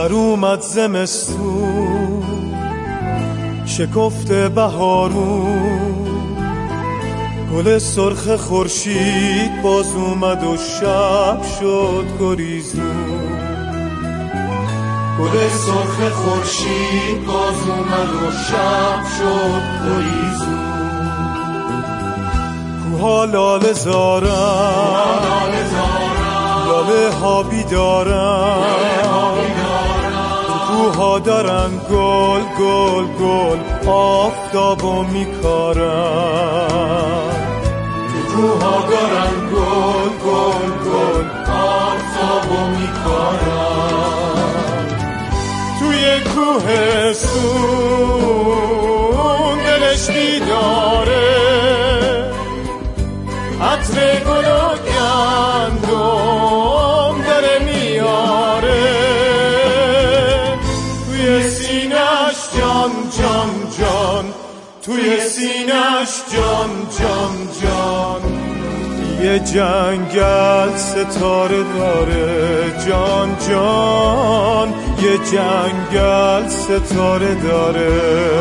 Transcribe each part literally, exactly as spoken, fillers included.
سر اومد زمستون شکفته بهارون، گل سرخ خورشید باز اومد و شب شد گریزون. گل سرخ خورشید باز اومد و شب شد گریزون. کوها لاله زارن، لاله ها بیدارن، تو کوها دارن گل گل گل آفتابو میکارن. تو کوها دارن گل گل گل آفتابو میکارن. توی کوهستون دلش بیداره، عطر گل و گندم داره میاره. توی سینش جان جان جان، توی سینش جان جان جان. یه جنگل ستاره داره جان جان، یه جنگل ستاره داره.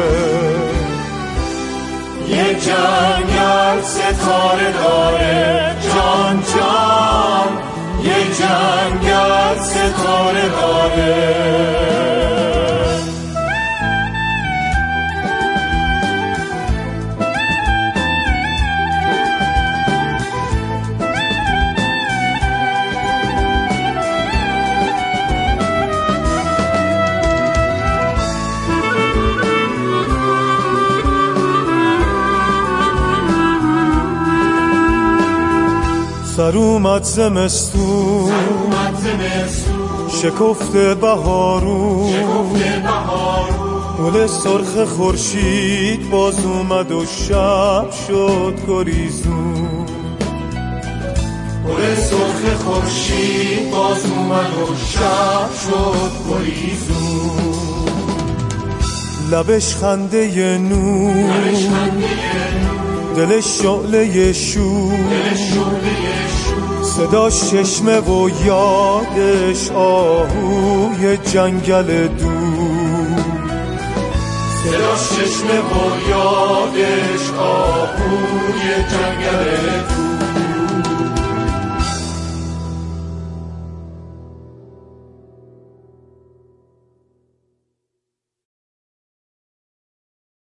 یه جنگل ستاره داره جان جان، یه جنگل ستاره داره. سر اومد زمستون شکفته بهارون، گل سرخ خورشید باز اومد و شب شد گریزون. گل سرخ خورشید باز اومد و شب شد گریزون. لبش خنده نور، دلش شعله شور، صداش چشمه و یادش آهوی جنگل دور. صداش چشمه و یادش آهوی